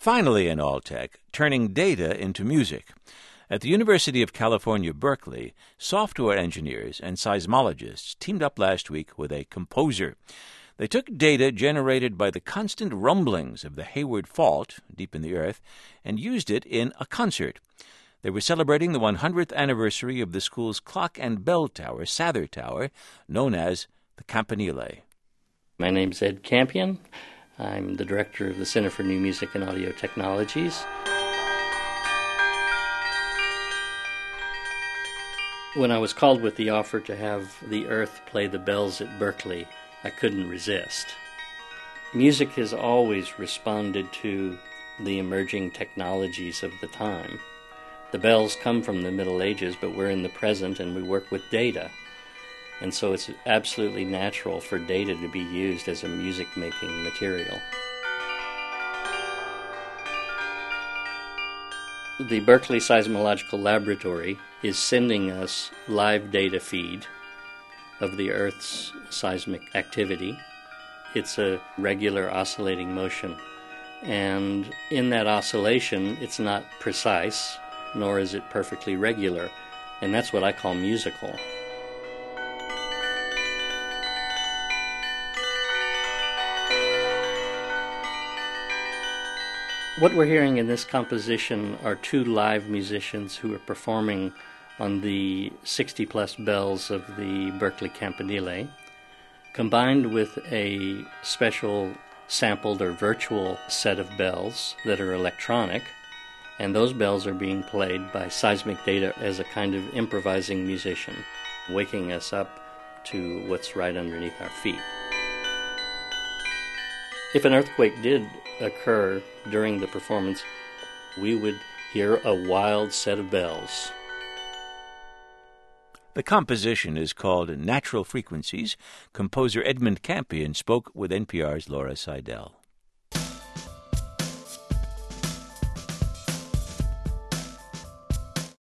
Finally in All-Tech, turning data into music. At the University of California, Berkeley, software engineers and seismologists teamed up last week with a composer. They took data generated by the constant rumblings of the Hayward Fault, deep in the earth, and used it in a concert. They were celebrating the 100th anniversary of the school's clock and bell tower, Sather Tower, known as the Campanile. My name's Ed Campion. I'm the director of the Center for New Music and Audio Technologies. When I was called with the offer to have the Earth play the bells at Berkeley, I couldn't resist. Music has always responded to the emerging technologies of the time. The bells come from the Middle Ages, but we're in the present and we work with data. And so it's absolutely natural for data to be used as a music-making material. The Berkeley Seismological Laboratory is sending us live data feed of the Earth's seismic activity. It's a regular oscillating motion. And in that oscillation, it's not precise, nor is it perfectly regular. And that's what I call musical. What we're hearing in this composition are two live musicians who are performing on the 60-plus bells of the Berkeley Campanile, combined with a special sampled or virtual set of bells that are electronic, and those bells are being played by seismic data as a kind of improvising musician, waking us up to what's right underneath our feet. If an earthquake did occur during the performance, we would hear a wild set of bells. The composition is called Natural Frequencies. Composer Edmund Campion spoke with NPR's Laura Seidel.